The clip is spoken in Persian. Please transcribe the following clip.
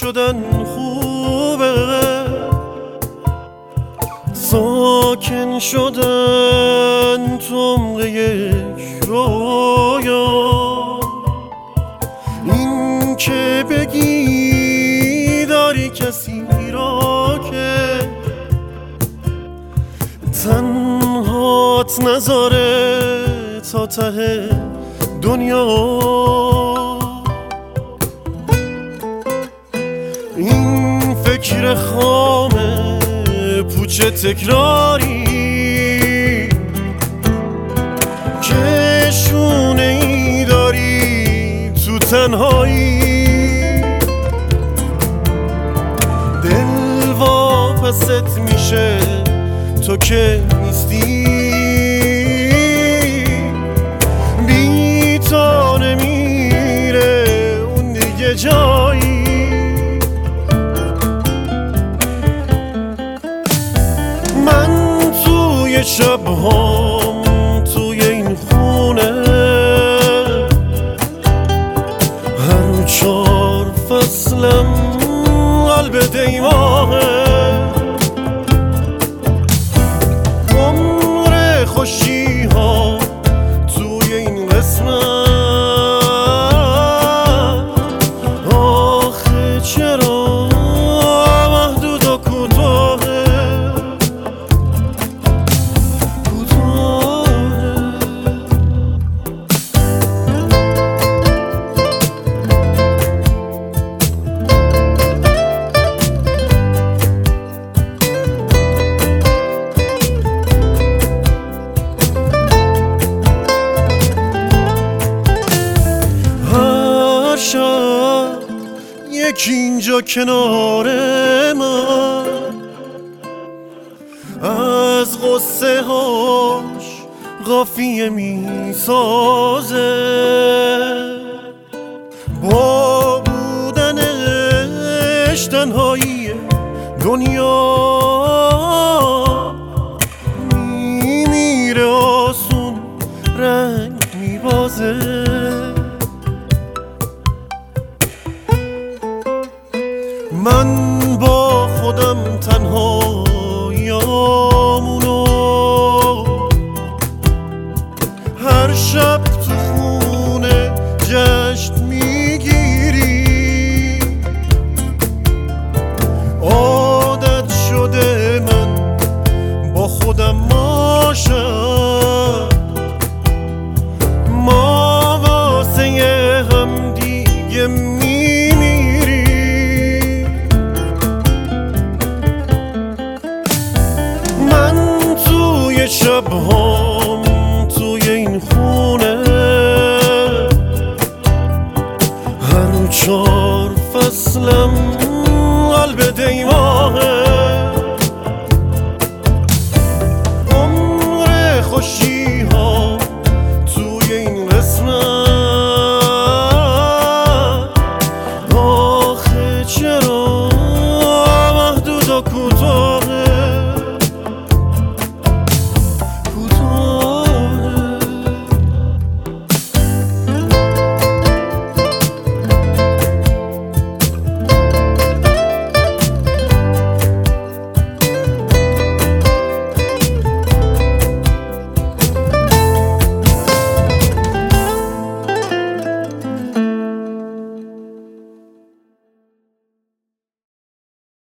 شدن خوبه، ساکن شدن تو عمق یک رویا. این که بگی داری کسی را که تنهات نذاره تا ته دنیا. این فکر خامه پوچه تکراری که شونه ای داری تو تنهایی. دل واپست میشه تو که نیستی، بی تو نمیره اون دیگه جایی. من توی شبهام توی این خونه هر 4 فصلم قلب دیوانه. عمر خوشی ها توی این قسمت آخه چرا محدود و کوتاهه. یکی اینجا کنار من از غصه هاش قافیه می سازه. با بودنش تنهایی دنیا میمیره آسون رنگ میبازه. من با خودم تنهاییامونو هر شب تو خونه جشن میگیری. عادت شده من با خودم باشم، ما واسه هم دیگه شبهام توی این خونه هر 4 فصلم قلب دیوانه.